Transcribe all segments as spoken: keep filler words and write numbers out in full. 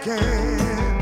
can.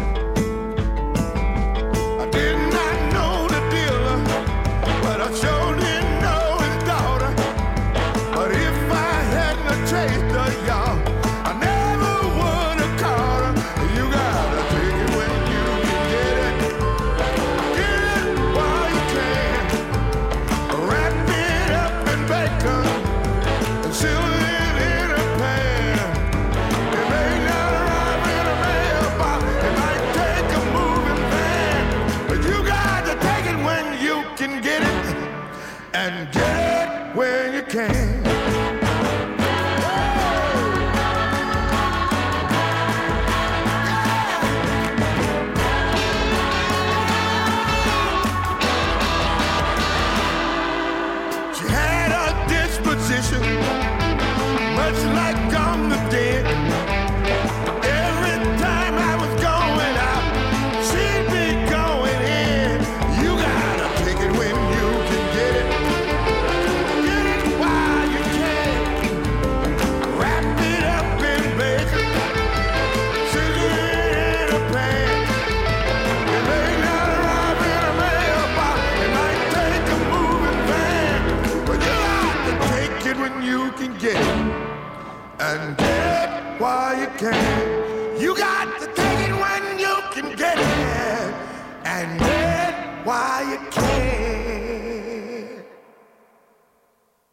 I did not know the dealer, but I sure didn't know his daughter. But if I hadn't chased her, y'all, I never would have caught her. You gotta take it when you can get it. Get it while you can. Wrap it up in bacon and seal it in a pan. It may not arrive in a mailbox, it might take a moving van, but you got to take it when you can get it, and get it when you can. She had a disposition much like gone the dead. Every time I was going out, she'd be going in. You gotta take it when you can get it. Get it while you can. Wrap it up in bacon, sizzle it in a pan. It may not arrive in a mailbox, it might take a moving van, but you got to take it when you can get it, and get it while you can. You got to take it when you can get it, and get it while you can.